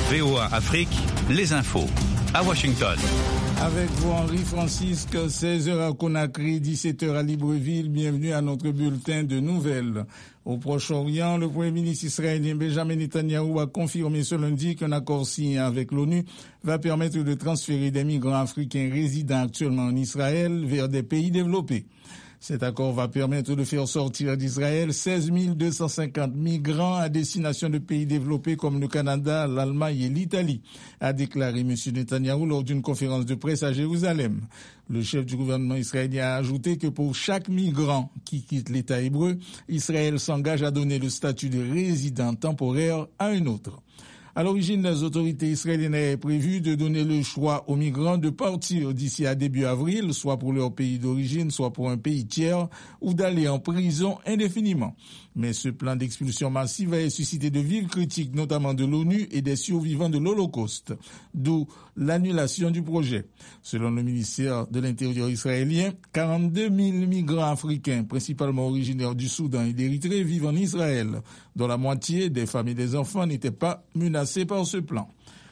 VOA Afrique, les infos. À Washington. Avec vous, Henri Francisque, 16h à Conakry, 17h à Libreville. Bienvenue à notre bulletin de nouvelles. Au Proche-Orient, le Premier ministre israélien Benjamin Netanyahou a confirmé ce lundi qu'un accord signé avec l'ONU va permettre de transférer des migrants africains résidant actuellement en Israël vers des pays développés. Cet accord va permettre de faire sortir d'Israël 16 250 migrants à destination de pays développés comme le Canada, l'Allemagne et l'Italie, a déclaré M. Netanyahou lors d'une conférence de presse à Jérusalem. Le chef du gouvernement israélien a ajouté que pour chaque migrant qui quitte l'État hébreu, Israël s'engage à donner le statut de résident temporaire à un autre. À l'origine, les autorités israéliennes avaient prévu de donner le choix aux migrants de partir d'ici à début avril, soit pour leur pays d'origine, soit pour un pays tiers, ou d'aller en prison indéfiniment. Mais ce plan d'expulsion massive a suscité de vives critiques, notamment de l'ONU et des survivants de l'Holocauste, d'où l'annulation du projet. Selon le ministère de l'Intérieur israélien, 42 000 migrants africains, principalement originaires du Soudan et d'Érythrée, vivent en Israël, dont la moitié des femmes et des enfants n'étaient pas menacés par ce plan.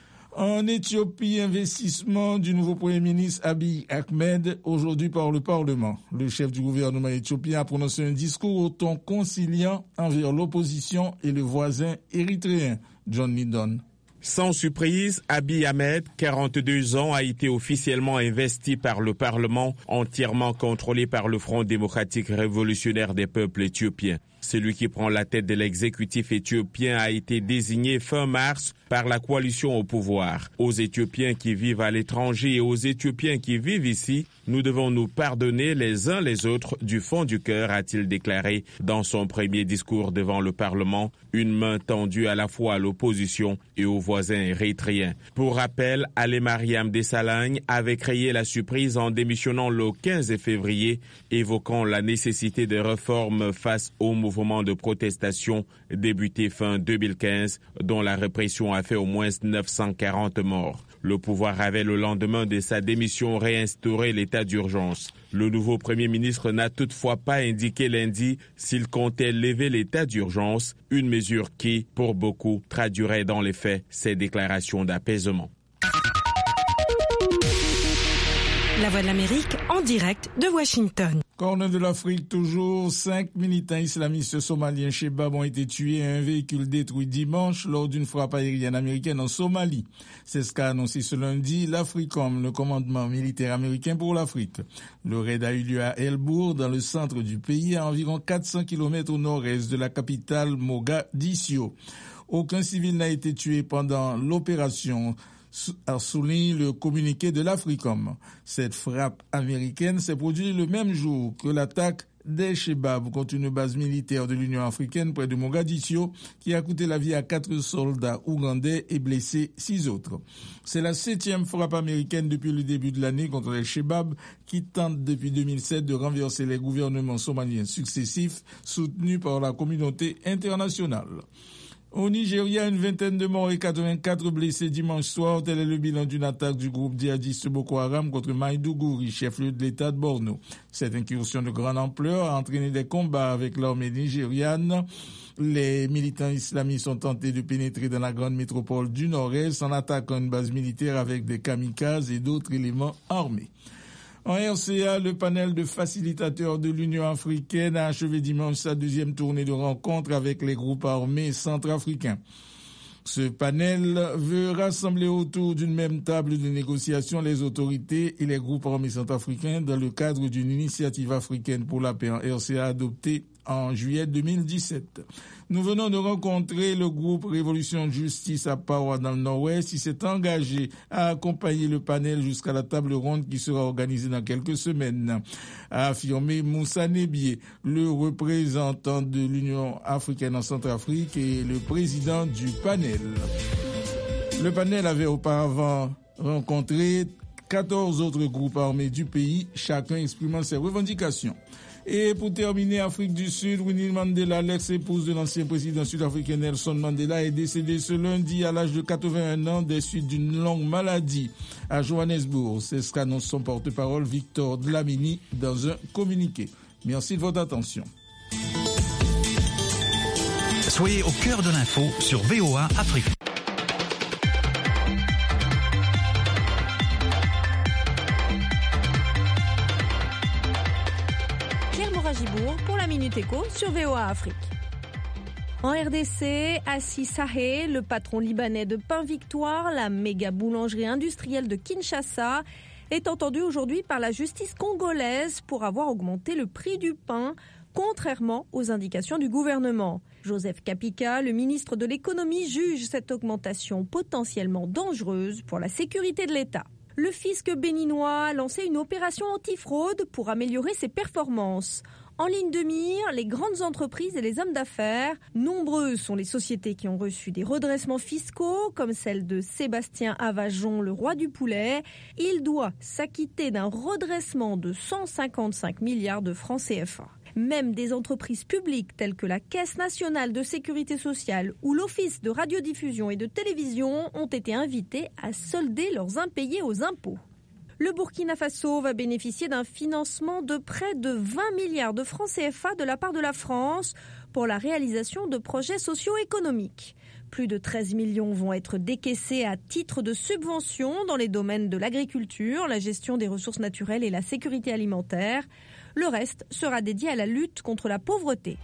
En Éthiopie, investissement du nouveau Premier ministre Abiy Ahmed aujourd'hui par le Parlement. Le chef du gouvernement éthiopien a prononcé un discours au ton conciliant envers l'opposition et le voisin érythréen, John Lydon. Sans surprise, Abiy Ahmed, 42 ans, a été officiellement investi par le Parlement, entièrement contrôlé par le Front démocratique révolutionnaire des peuples éthiopiens. Celui qui prend la tête de l'exécutif éthiopien a été désigné fin mars par la coalition au pouvoir. Aux Éthiopiens qui vivent à l'étranger et aux Éthiopiens qui vivent ici, nous devons nous pardonner les uns les autres du fond du cœur, a-t-il déclaré dans son premier discours devant le Parlement, une main tendue à la fois à l'opposition et aux voisins érythréens. Pour rappel, Haile Mariam Desalegn avait créé la surprise en démissionnant le 15 février, évoquant la nécessité de réformes face au mouvement de protestation débuté fin 2015, dont la répression a fait au moins 940 morts. Le pouvoir avait, le lendemain de sa démission, réinstauré l'état d'urgence. Le nouveau Premier ministre n'a toutefois pas indiqué lundi s'il comptait lever l'état d'urgence, une mesure qui, pour beaucoup, traduirait dans les faits ses déclarations d'apaisement. La Voix de l'Amérique en direct de Washington. Corne de l'Afrique toujours, 5 militants islamistes somaliens Shebab ont été tués et un véhicule détruit dimanche lors d'une frappe aérienne américaine en Somalie. C'est ce qu'a annoncé ce lundi l'AFRICOM, le commandement militaire américain pour l'Afrique. Le raid a eu lieu à El Bour, dans le centre du pays, à environ 400 km au nord-est de la capitale Mogadiscio. Aucun civil n'a été tué pendant l'opération, a souligné le communiqué de l'AFRICOM. Cette frappe américaine s'est produite le même jour que l'attaque des Shebab contre une base militaire de l'Union africaine près de Mogadiscio, qui a coûté la vie à 4 soldats ougandais et blessé 6 autres. C'est la 7e frappe américaine depuis le début de l'année contre les Shebab, qui tentent depuis 2007 de renverser les gouvernements somaliens successifs soutenus par la communauté internationale. Au Nigeria, une vingtaine de morts et 84 blessés dimanche soir. Tel est le bilan d'une attaque du groupe djihadiste Boko Haram contre Maïdougouri, chef-lieu de l'État de Borno. Cette incursion de grande ampleur a entraîné des combats avec l'armée nigériane. Les militants islamistes ont tenté de pénétrer dans la grande métropole du Nord-Est en attaquant une base militaire avec des kamikazes et d'autres éléments armés. En RCA, le panel de facilitateurs de l'Union africaine a achevé dimanche sa deuxième tournée de rencontres avec les groupes armés centrafricains. Ce panel veut rassembler autour d'une même table de négociation les autorités et les groupes armés centrafricains dans le cadre d'une initiative africaine pour la paix en RCA adoptée en juillet 2017. Nous venons de rencontrer le groupe Révolution Justice à Pawa dans le Nord-Ouest. Il s'est engagé à accompagner le panel jusqu'à la table ronde qui sera organisée dans quelques semaines, a affirmé Moussa Nebié, le représentant de l'Union africaine en Centrafrique et le président du panel. Le panel avait auparavant rencontré 14 autres groupes armés du pays, chacun exprimant ses revendications. Et pour terminer, Afrique du Sud, Winnie Mandela, l'ex-épouse de l'ancien président sud-africain Nelson Mandela, est décédée ce lundi à l'âge de 81 ans des suites d'une longue maladie à Johannesburg. C'est ce qu'annonce son porte-parole Victor Dlamini dans un communiqué. Merci de votre attention. Soyez au cœur de l'info sur VOA Afrique. Minute Éco sur VOA Afrique. En RDC, Assis Sahé, le patron libanais de Pain Victoire, la méga boulangerie industrielle de Kinshasa, est entendu aujourd'hui par la justice congolaise pour avoir augmenté le prix du pain, contrairement aux indications du gouvernement. Joseph Kapika, le ministre de l'économie, juge cette augmentation potentiellement dangereuse pour la sécurité de l'État. Le fisc béninois a lancé une opération antifraude pour améliorer ses performances. En ligne de mire, les grandes entreprises et les hommes d'affaires. Nombreuses sont les sociétés qui ont reçu des redressements fiscaux, comme celle de Sébastien Avajon, le roi du poulet. Il doit s'acquitter d'un redressement de 155 milliards de francs CFA. Même des entreprises publiques telles que la Caisse nationale de sécurité sociale ou l'Office de radiodiffusion et de télévision ont été invités à solder leurs impayés aux impôts. Le Burkina Faso va bénéficier d'un financement de près de 20 milliards de francs CFA de la part de la France pour la réalisation de projets socio-économiques. Plus de 13 millions vont être décaissés à titre de subvention dans les domaines de l'agriculture, la gestion des ressources naturelles et la sécurité alimentaire. Le reste sera dédié à la lutte contre la pauvreté.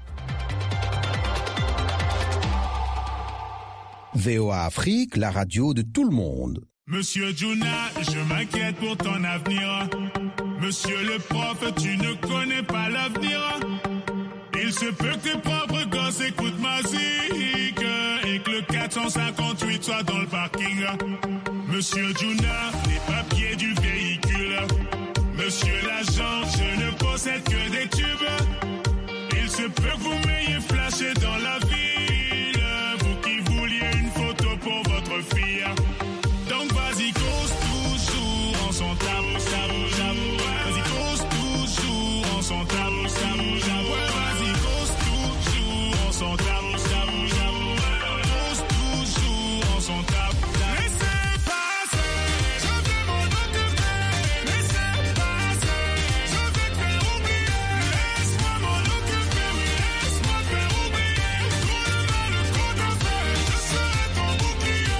VOA Afrique, la radio de tout le monde. Monsieur Juna, je m'inquiète pour ton avenir. Monsieur le prof, tu ne connais pas l'avenir. Il se peut que tes propres gosses écoutent ma musique et que le 458 soit dans le parking. Monsieur Juna, les papiers du véhicule. Monsieur l'agent, je ne possède que des tubes. Il se peut que vous m'ayez flashé dans la ville. Vous qui vouliez une photo pour votre fille. Donc vas-y, cause toujours en son tabou, tabou, tabou. Vas-y, cause toujours en son tabou, tabou, tabou. Vas-y, cause toujours en son tabou, tabou, tabou. Cause toujours en son tabou. Laissez passer, je vais m'en occuper. Laissez passer, je vais te faire oublier. Laisse-moi m'en occuper, oui, laisse-moi te faire oublier. Tout le mal qu'on t'a fait, je serai ton bouclier.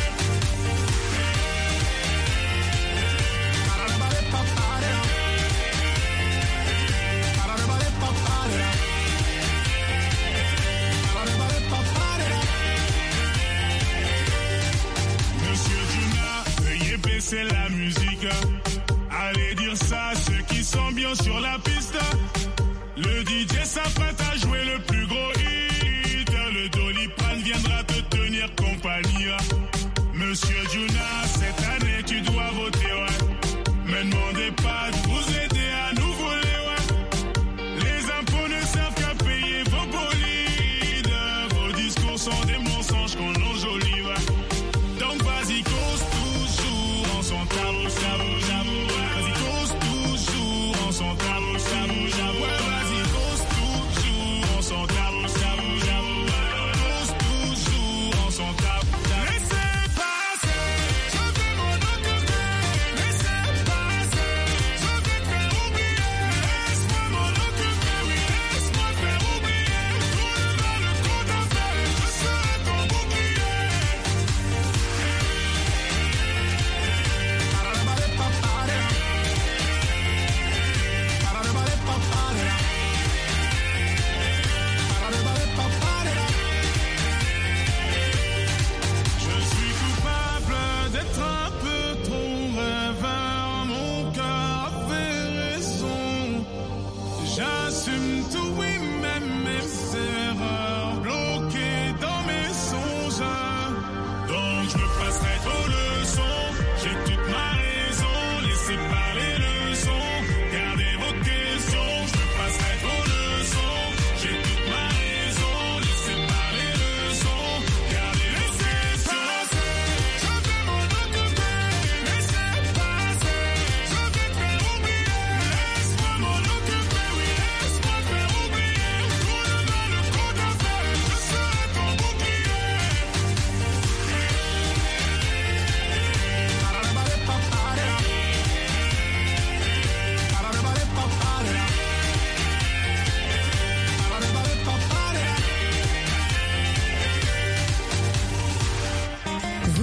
C'est la musique. Allez dire ça à ceux qui sont bien sur la piste. Le DJ s'apprête à jouer le plus gros hit. Le Doliprane viendra te tenir compagnie. Monsieur Juna.